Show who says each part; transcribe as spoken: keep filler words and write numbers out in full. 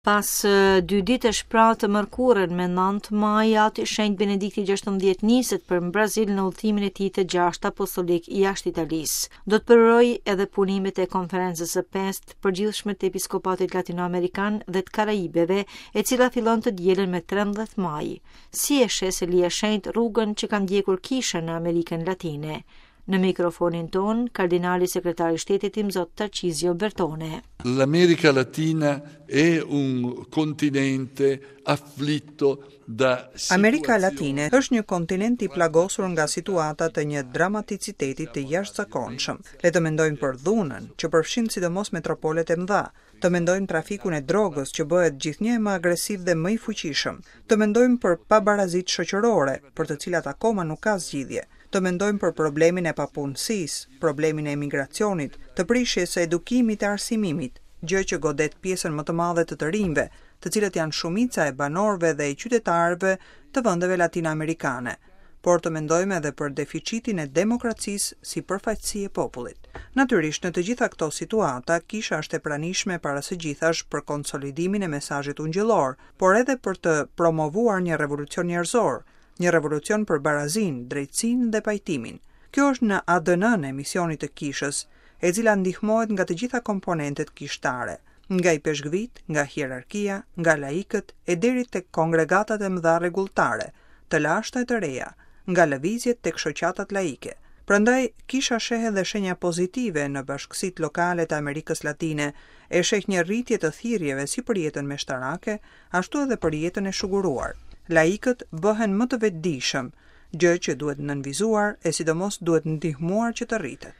Speaker 1: Pas uh, dy ditësh pra të mërkurën me nëntë maj, aty shenjt Benedikti gjashtëmbëdhjetë niset për në Brazil në udhëtimin e tij të gjashtë apostolik jashtë Italisë. Do të përroj edhe punimet e konferencës së pestë përgjithshme të episkopatit latinoamerikan dhe të Karaibeve, e cila fillon të dielën me trembëdhjetë maj. Si e shes Elia shenjt rrugën që kanë ndjekur Kisha në Amerikën Latine? Në mikrofonin ton, kardinali sekretari shtetit im zot Tarcisio Bertone.
Speaker 2: L'America Latina è un continente afflitto da
Speaker 3: Amerika Latine është një kontinent i plagosur nga situata të një dramaticiteti të jashtëzakonshëm. Le të mendojmë për dhunën, që përfshin sidomos metropolet e mëdha. Të mendojmë trafikun e drogës, që bëhet gjithnjë më agresiv dhe më i fuqishëm. Të mendojmë për pabarazitë shoqërore, për të cilat akoma nuk ka zgjidhje. Të mendojmë për problemin e papunësisë, problemin e emigracionit, të prishjes së edukimit e arsimimit, gjë që godet pjesën më të madhe të të rinjve, të cilët janë shumica e banorëve dhe e qytetarëve të vendeve latinoamerikane. Por të mendojmë edhe për deficitin e demokracisë si përfaqësi e popullit. Natyrisht, në të gjitha këto situata, Kisha është e pranishme para së gjithash për konsolidimin e mesazhit ungjillor, por edhe për të promovuar një revolucion njerëzor, një revolucion për barazin, drejtsin dhe pajtimin. Kjo është në A D N-n e misionit të Kishës, e cila ndihmohet nga të gjitha komponentet kishtare, nga i peshgvit, nga hierarkia, nga laikët e deri tek kongregatat e mëdha rregulltare, të lashta e të reja, nga lëvizjet tek shoqatat laike. Prandaj, Kisha sheh edhe shenja pozitive në bashkësitë lokale të Amerikës Latine, e sheh një rritje të thirrjeve si për jetën meshtarake, ashtu edhe për jetën e shuguruar. Laikët bëhen më të vetëdijshëm, gjë që duhet nënvizuar e sidomos duhet ndihmuar që të rritet.